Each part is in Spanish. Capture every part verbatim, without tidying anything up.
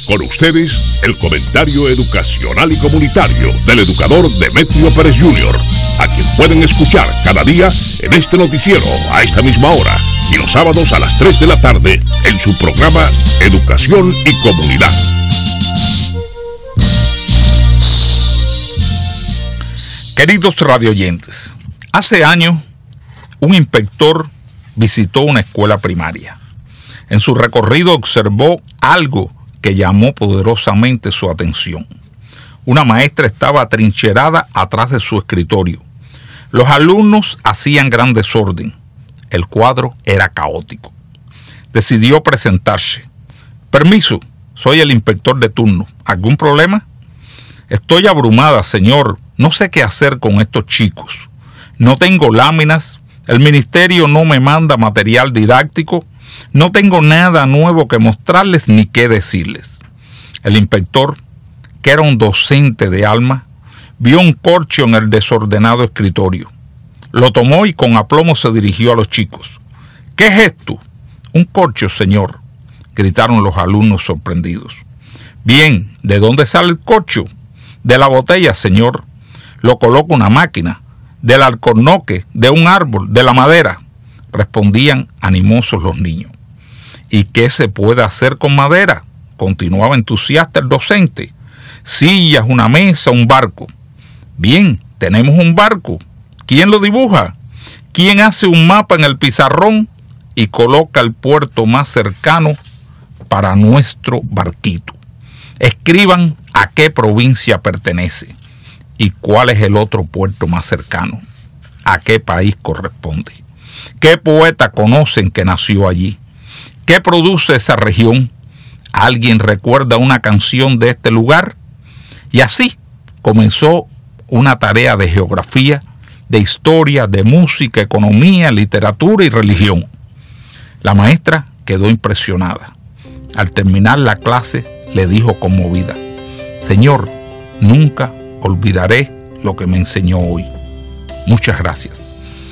Con ustedes, el comentario educacional y comunitario del educador Demetrio Pérez junior, a quien pueden escuchar cada día en este noticiero a esta misma hora y los sábados a las tres de la tarde en su programa Educación y Comunidad. Queridos radioyentes, hace años un inspector visitó una escuela primaria. En su recorrido observó algo que llamó poderosamente su atención. Una maestra estaba atrincherada atrás de su escritorio. Los alumnos hacían gran desorden. El cuadro era caótico. Decidió presentarse. Permiso, soy el inspector de turno. ¿Algún problema? Estoy abrumada, señor. No sé qué hacer con estos chicos. No tengo láminas. El ministerio no me manda material didáctico. No tengo nada nuevo que mostrarles ni qué decirles. El inspector, que era un docente de alma, vio un corcho en el desordenado escritorio. Lo tomó y con aplomo se dirigió a los chicos. ¿Qué es esto? Un corcho, señor, gritaron los alumnos sorprendidos. Bien, ¿de dónde sale el corcho? De la botella, señor. Lo coloca una máquina. Del alcornoque, de un árbol, de la madera, respondían animosos los niños. ¿Y qué se puede hacer con madera? Continuaba entusiasta el docente. Sillas, una mesa, un barco. Bien, tenemos un barco. ¿Quién lo dibuja? ¿Quién hace un mapa en el pizarrón y coloca el puerto más cercano para nuestro barquito? Escriban a qué provincia pertenece y cuál es el otro puerto más cercano, a qué país corresponde. ¿Qué poeta conocen que nació allí? ¿Qué produce esa región? ¿Alguien recuerda una canción de este lugar? Y así comenzó una tarea de geografía, de historia, de música, economía, literatura y religión. La maestra quedó impresionada. Al terminar la clase le dijo conmovida: Señor, nunca olvidaré lo que me enseñó hoy. Muchas gracias.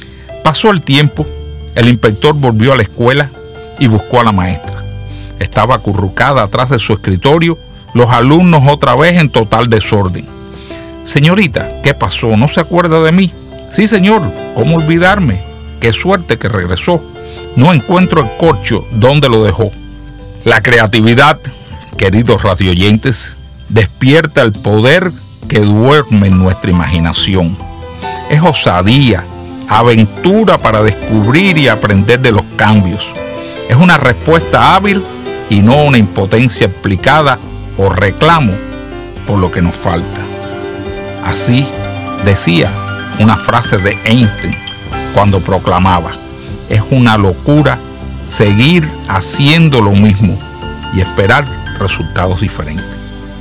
Pasó el tiempo, el inspector volvió a la escuela y buscó a la maestra. Estaba acurrucada atrás de su escritorio, los alumnos otra vez en total desorden. Señorita, ¿qué pasó? ¿No se acuerda de mí? Sí, señor, ¿cómo olvidarme? Qué suerte que regresó. No encuentro el corcho, ¿dónde lo dejó? La creatividad, queridos radioyentes, despierta el poder que duerme en nuestra imaginación. Es osadía, aventura para descubrir y aprender de los cambios. Es una respuesta hábil y no una impotencia explicada o reclamo por lo que nos falta. Así decía una frase de Einstein cuando proclamaba: es una locura seguir haciendo lo mismo y esperar resultados diferentes.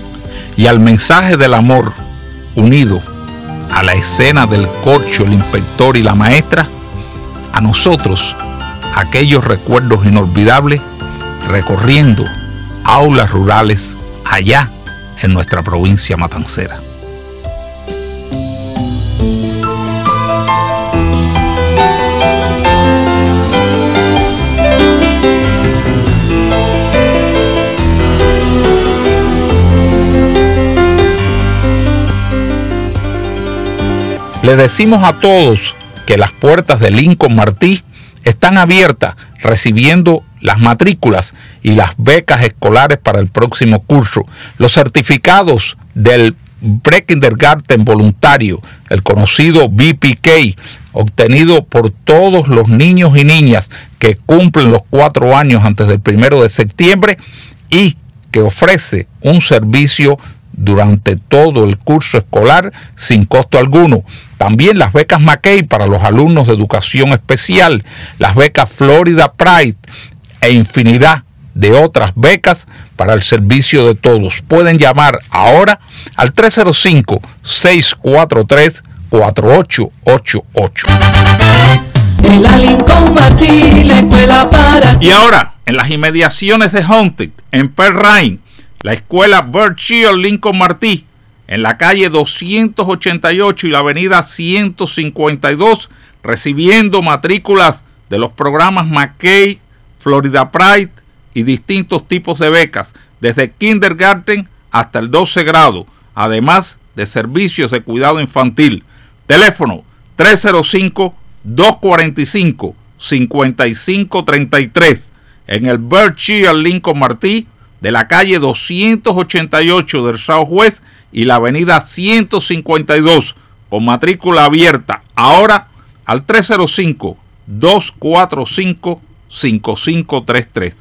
Y al mensaje del amor unido a la escena del corcho, el inspector y la maestra, a nosotros aquellos recuerdos inolvidables recorriendo aulas rurales allá en nuestra provincia matancera. Le decimos a todos que las puertas de Lincoln Martí están abiertas, recibiendo las matrículas y las becas escolares para el próximo curso, los certificados del pre-kindergarten voluntario, el conocido B P K, obtenido por todos los niños y niñas que cumplen los cuatro años antes del primero de septiembre y que ofrece un servicio durante todo el curso escolar sin costo alguno. También las becas McKay para los alumnos de educación especial, las becas Florida Pride e infinidad de otras becas para el servicio de todos. Pueden llamar ahora al tres cero cinco, seis cuatro tres, cuatro ocho ocho ocho. En la Lincoln Martí, la escuela para... Y ahora, en las inmediaciones de Haunted, en Pearl Ryan, la escuela Berkshire Lincoln Martí, en la calle doscientos ochenta y ocho y la avenida ciento cincuenta y dos, recibiendo matrículas de los programas McKay, Florida Pride y distintos tipos de becas, desde kindergarten hasta el doce grado, además de servicios de cuidado infantil. Teléfono tres cero cinco, dos cuatro cinco, cinco cinco tres tres en el Berkshire Lincoln Martí de la calle doscientos ochenta y ocho del Southwest y la avenida ciento cincuenta y dos, con matrícula abierta ahora al tres cero cinco, dos cuatro cinco, cinco cinco tres tres.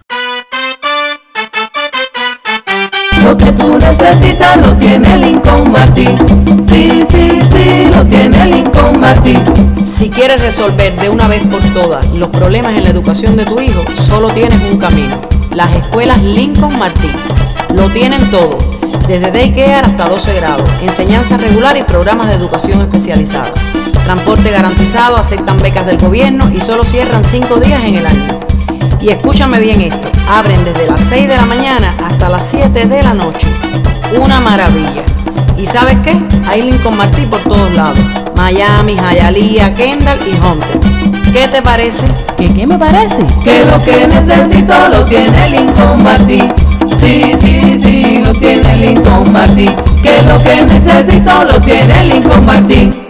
Lo que tú necesitas lo tiene Lincoln Martí. Sí, sí, sí, lo tiene Lincoln Martí. Si quieres resolver de una vez por todas los problemas en la educación de tu hijo, solo tienes un camino: las escuelas Lincoln Martí. Lo tienen todo, desde daycare hasta doce grados, enseñanza regular y programas de educación especializada. Transporte garantizado, aceptan becas del gobierno y solo cierran cinco días en el año. Y escúchame bien esto, abren desde las seis de la mañana hasta las siete de la noche. Una maravilla. ¿Y sabes qué? Hay Lincoln Martí por todos lados: Miami, Hialeah, Kendall y Hunter. ¿Qué te parece? ¿Qué, qué me parece? Que lo que necesito lo tiene Lincoln Martí. Sí, sí, sí, lo tiene Lincoln Martí. Que lo que necesito lo tiene Lincoln Martí.